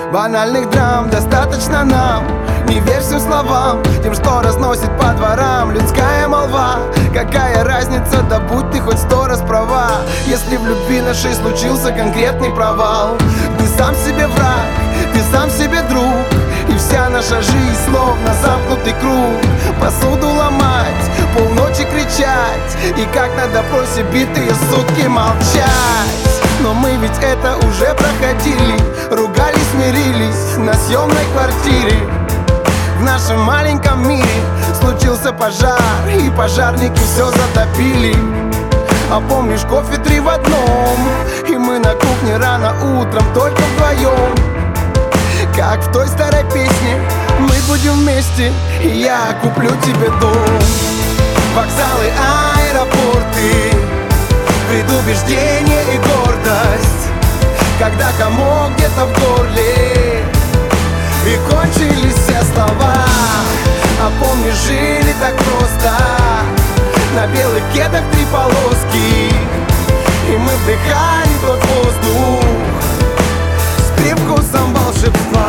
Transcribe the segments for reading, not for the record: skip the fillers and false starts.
Банальных драм достаточно нам. Не верь всем словам, тем, что разносит по дворам людская молва. Какая разница, да будь ты хоть 100 раз права, если в любви нашей случился конкретный провал. Ты сам себе враг, ты сам себе друг, и вся наша жизнь словно замкнутый круг. Посуду ломать, полночи кричать, и как на допросе битые сутки молчать. Но мы ведь это уже проходили, ругались, мирились на съемной квартире. В нашем маленьком мире случился пожар, и пожарники все затопили. А помнишь, кофе 3 в одном, и мы на кухне рано утром только вдвоем. Как в той старой песне, мы будем вместе, и я куплю тебе дом. Вокзалы, аэропорты, предубеждение и гордость, когда комок где-то в горле, и кончились все слова. А помнишь, жили так просто, на белых кедах 3 полоски, и мы вдыхали тот воздух с привкусом волшебства.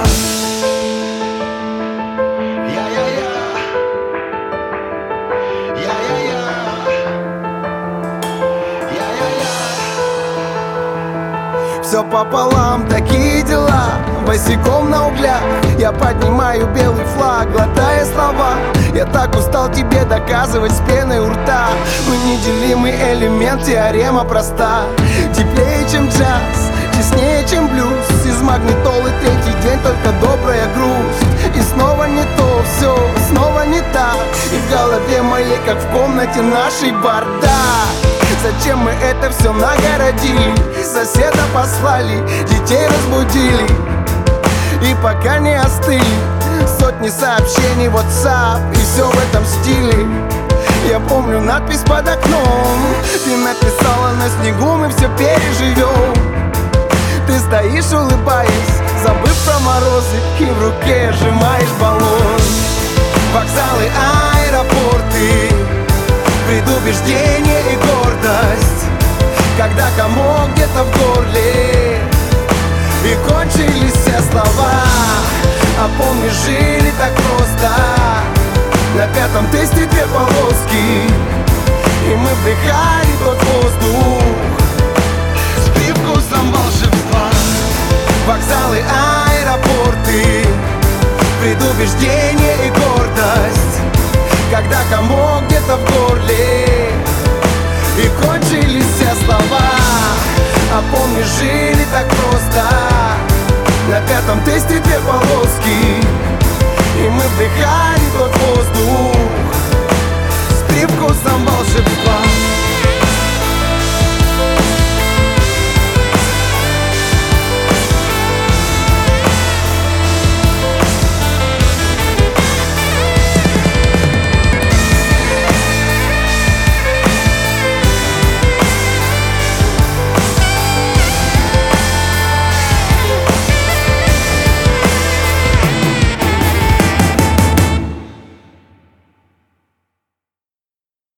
Все пополам, такие дела, босиком на углях я поднимаю белый флаг, глотая слова. Я так устал тебе доказывать с пеной у рта. Мы неделимый элемент, теорема проста. Теплее, чем джаз, теснее, чем блюз. Из магнитолы 3-й день только добрая грусть. И снова не то, все снова не так. И в голове моей, как в комнате нашей, бардак. Зачем мы это все нагородили? Соседа послали, детей разбудили, и пока не остыли сотни сообщений в WhatsApp, и все в этом стиле. Я помню надпись под окном, ты написала: на снегу мы все переживем. Ты стоишь, улыбаясь, забыв про морозы, и в руке сжимаешь баллон. Вокзалы, аэропорты, предубеждение и гордость, когда комок где-то в горле, и кончились все слова. А помнишь, жили так просто, на 5-м тесте 2 полоски, и мы вдыхали тот воздух с привкусом волшебства. Вокзалы, аэропорты, предубеждение и гордость, когда комок где-то в горле, и кончились все слова. А помнишь, жили так просто, на 5-м тесте 2 полоски, и мы вдыхали тот воздух с привкусом волшебства.